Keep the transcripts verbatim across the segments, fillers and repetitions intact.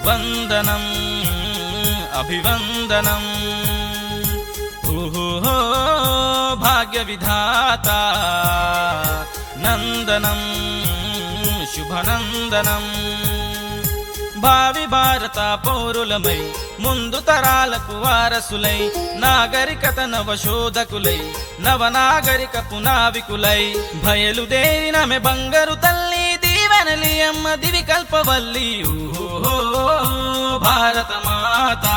వందనం అభివందనం ఓహో భాగ్య విధాత నందనం శుభనందనం భావి భారత పౌరులమై ముందు తరాలకు వారసులై నాగరికత నవశోధకులై నవనాగరిక పునావికులై బయలుదేరినమె బంగారు తల్లి దీవెనలి అమ్మ దివి కల్పవల్లి ఓహో భారత మాత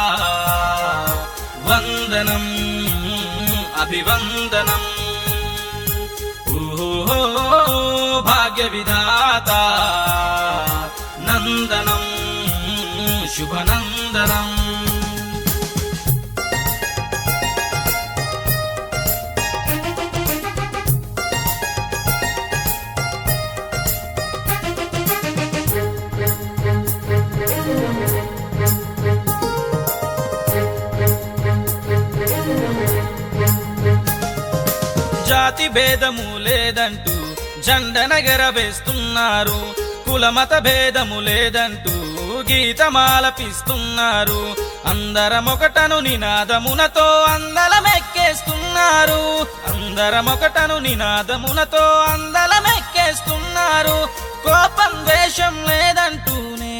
వందనం అభివందనం ఓహో భాగ్య విధాత నందనం శుభనందనం జాతి భేదము లేదంటూ జెండనెగర వేస్తున్నారు, కులమత భేదము లేదంటూ గీతమాలపిస్తున్నారు. అందరమొకటను నినాదమునతో అందలమెక్కేస్తున్నారు, అందరమొకటను నినాదమునతో అందలమెక్కేస్తున్నారు. కోపం ద్వేషం లేదంటూనే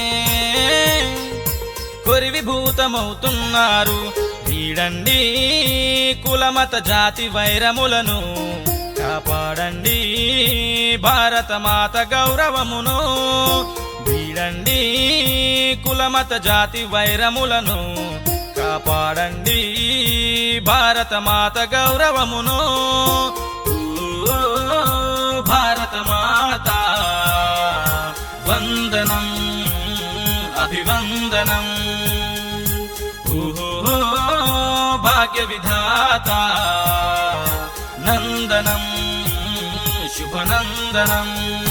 కొరివిభూతమవుతున్నారు. వీడండి కులమత జాతి వైరములను, కాపాడండి భారత మాత గౌరవమును. వీడండి కులమత జాతి వైరములను, కాపాడండి భారత మాత గౌరవమును. భారత మాత వందనం అభివందనం ఓహో భాగ్య విధాత నందనం శుభనందనం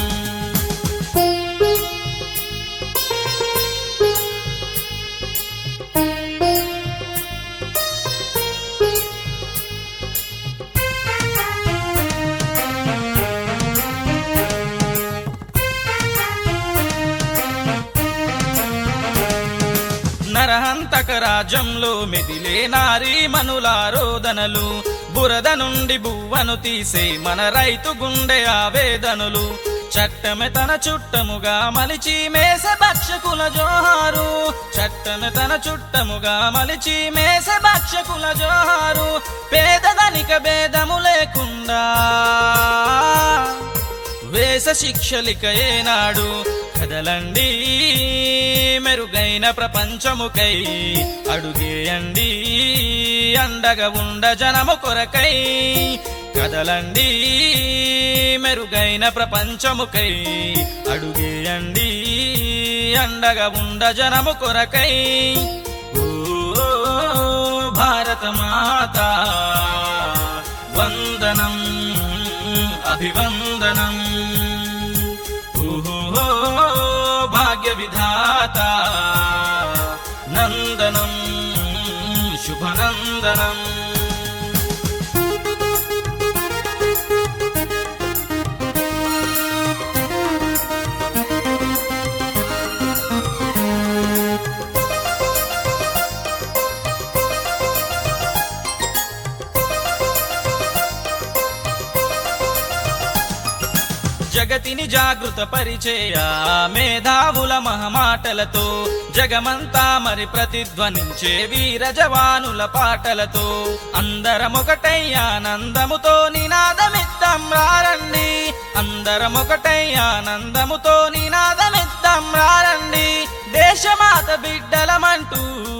నరహంతక రాజ్యంలో మెదిలే నారీ మనులారోదనలు, బురద నుండి బువ్వను తీసే మన రైతు గుండె ఆవేదనలు. చట్టమే తన చుట్టముగా మలిచి మేస భక్షకుల జోహారు, చట్టమే తన చుట్టముగా మలిచి మేస భక్షకుల జోహారు. పేదదనిక భేదము లేకుండా వేస శిక్షలిక ఏనాడు. కదలండి మెరుగైన ప్రపంచముకై, అడుగేయండి అండగా ఉండ జనము కొరకై. కదలండి మెరుగైన ప్రపంచముకై, అడుగేయండి అండగా ఉండ జనము కొరకై. ఓ భారత మాత వందనం అభివందనం ఓహో భాగ్య విధాత నందనం శుభనందనం జగతిని జాగృత పరిచేయ మేధావుల మహమాటలతో, జగమంతా మరి ప్రతిధ్వనించే వీర జవానుల పాటలతో. అందరమొకటై ఆనందముతో నినాదమిద్దాం రారండి, అందరమొకటై ఆనందముతో నినాదమిద్దాం రారండి. దేశమాత బిడ్డలమంటూ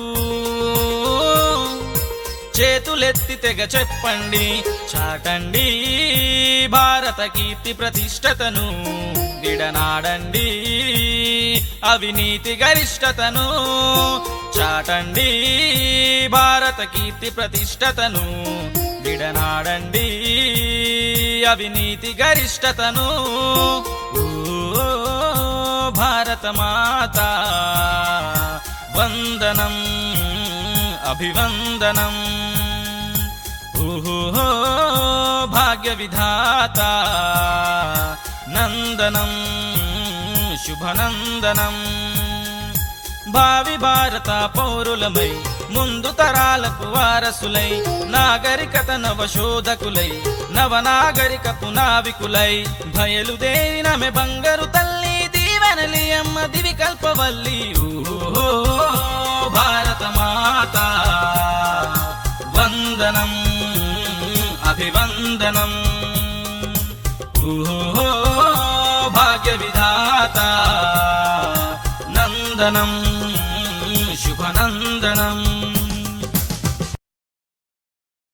చేతులెత్తి తెగ చెప్పండి, చాటండి భారత కీర్తి ప్రతిష్టతను. విడనాడండి అవినీతి గరిష్టతను, చాటండి భారత కీర్తి ప్రతిష్టతను. విడనాడండి అవినీతి గరిష్టతను. ఓ భారత మాత వందనం అభివందనం ఓహో భాగ్య విధాత నందనం శుభనందనం భావి భారత పౌరులమై ముందు తరాలకు వారసులై నాగరికత నవశోధకులై నవనాగరికపు నావికులై బయలుదేరినమె బంగారు తల్లి దీవెనలి అమ్మ దివి కల్పవల్లి ఓ భారత మాత వందనం అభివందనం ఓ భాగ్య విధాత నందనం